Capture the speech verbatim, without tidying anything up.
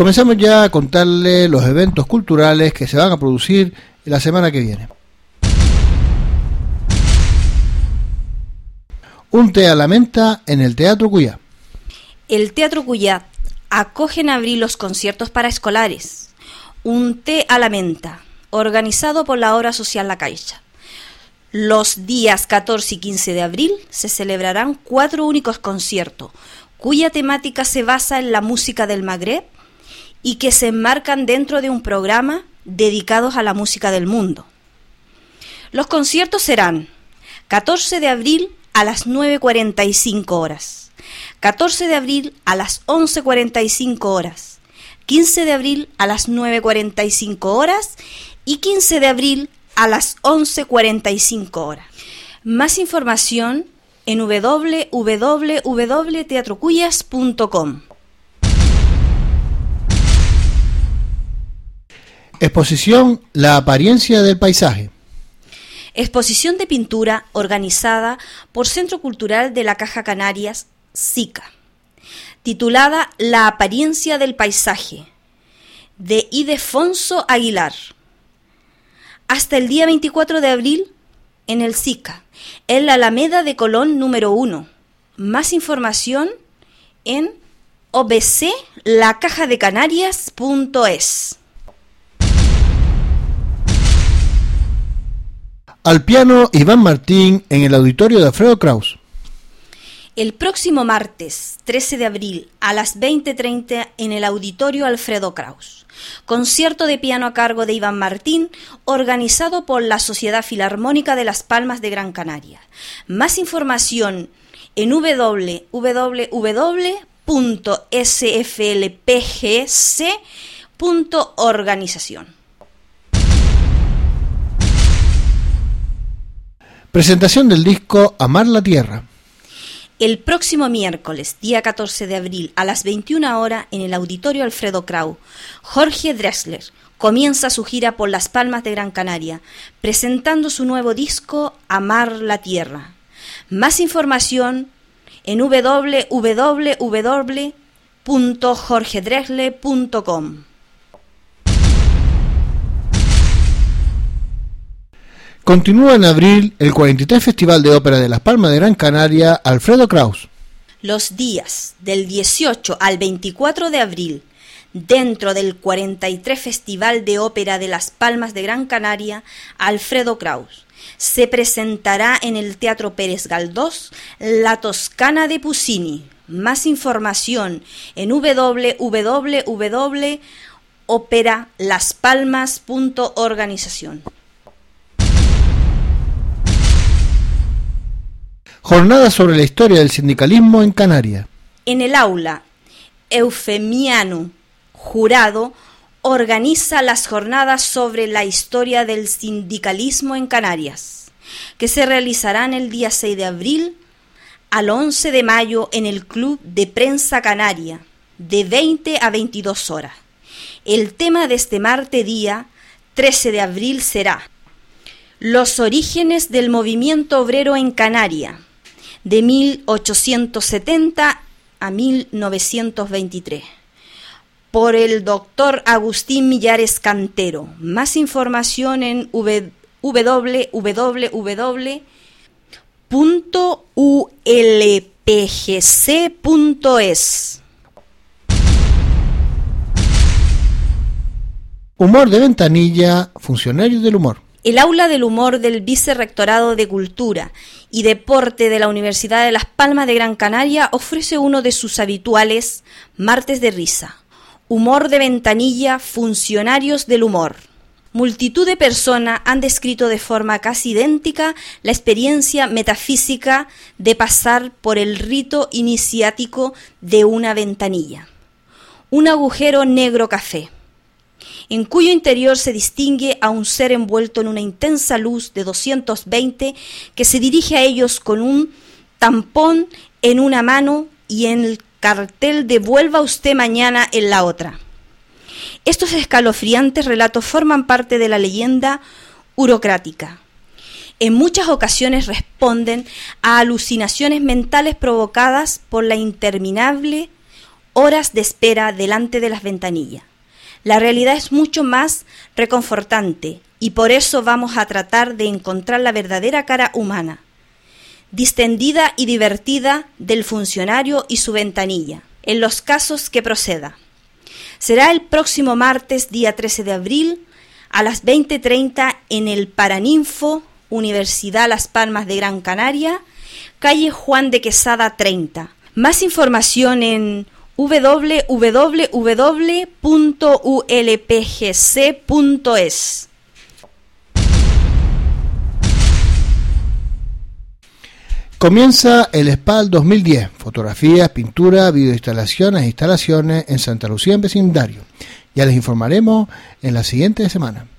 Comenzamos ya a contarle los eventos culturales que se van a producir la semana que viene. Un té a la menta en el Teatro Cuyá. El Teatro Cuyá acoge en abril los conciertos para escolares. Un té a la menta, organizado por la Obra Social La Caixa. Los días catorce y quince de abril se celebrarán cuatro únicos conciertos, cuya temática se basa en la música del Magreb y que se enmarcan dentro de un programa dedicados a la música del mundo. Los conciertos serán catorce de abril a las nueve cuarenta y cinco horas, catorce de abril a las once cuarenta y cinco horas, quince de abril a las nueve cuarenta y cinco horas y quince de abril a las once cuarenta y cinco horas. Más información en doble u doble u doble u punto teatro cuyas punto com. Exposición La apariencia del paisaje. Exposición de pintura organizada por Centro Cultural de la Caja Canarias, SICA, titulada La apariencia del paisaje, de Ildefonso Aguilar. Hasta el día veinticuatro de abril en el SICA, en la Alameda de Colón número uno. Más información en o b c la caja de canarias punto es. Al piano Iván Martín en el auditorio de Alfredo Kraus. El próximo martes trece de abril a las veinte treinta en el auditorio Alfredo Kraus. Concierto de piano a cargo de Iván Martín, organizado por la Sociedad Filarmónica de Las Palmas de Gran Canaria. Más información en doble u doble u doble u punto s f l p g c punto organización. Presentación del disco Amar la Tierra. El próximo miércoles, día catorce de abril, a las veintiuna horas, en el auditorio Alfredo Kraus, Jorge Drexler comienza su gira por Las Palmas de Gran Canaria, presentando su nuevo disco Amar la Tierra. Más información en doble u doble u doble u punto jorge drexler punto com. Continúa en abril el cuarenta y tres Festival de Ópera de Las Palmas de Gran Canaria, Alfredo Kraus. Los días del dieciocho al veinticuatro de abril, dentro del cuarenta y tres Festival de Ópera de Las Palmas de Gran Canaria, Alfredo Kraus, se presentará en el Teatro Pérez Galdós La Toscana de Puccini. Más información en doble u doble u doble u punto opera las palmas punto organización. Jornada sobre la historia del sindicalismo en Canarias. En el aula, Eufemiano Jurado organiza las jornadas sobre la historia del sindicalismo en Canarias, que se realizarán el día seis de abril al once de mayo en el Club de Prensa Canaria, de veinte a veintidós horas. El tema de este martes día trece de abril será Los orígenes del movimiento obrero en Canarias, de mil ochocientos setenta a mil novecientos veintitrés, por el doctor Agustín Millares Cantero. Más información en doble u doble u doble u punto u l p g c punto es. Humor de Ventanilla, funcionarios del humor. El Aula del Humor del Vicerrectorado de Cultura y Deporte de la Universidad de Las Palmas de Gran Canaria ofrece uno de sus habituales martes de risa. Humor de Ventanilla, funcionarios del humor. Multitud de personas han descrito de forma casi idéntica la experiencia metafísica de pasar por el rito iniciático de una ventanilla, un agujero negro café, en cuyo interior se distingue a un ser envuelto en una intensa luz de doscientos veinte que se dirige a ellos con un tampón en una mano y en el cartel de "Vuelva usted mañana" en la otra. Estos escalofriantes relatos forman parte de la leyenda urocrática. En muchas ocasiones responden a alucinaciones mentales provocadas por la interminable horas de espera delante de las ventanillas. La realidad es mucho más reconfortante y por eso vamos a tratar de encontrar la verdadera cara humana, distendida y divertida del funcionario y su ventanilla, en los casos que proceda. Será el próximo martes, día trece de abril, a las veinte treinta en el Paraninfo, Universidad Las Palmas de Gran Canaria, calle Juan de Quesada treinta. Más información en w w w punto u l p g c punto es. Comienza el SPAL dos mil diez, fotografías, pintura, videoinstalaciones e instalaciones en Santa Lucía en vecindario. Ya les informaremos en la siguiente semana.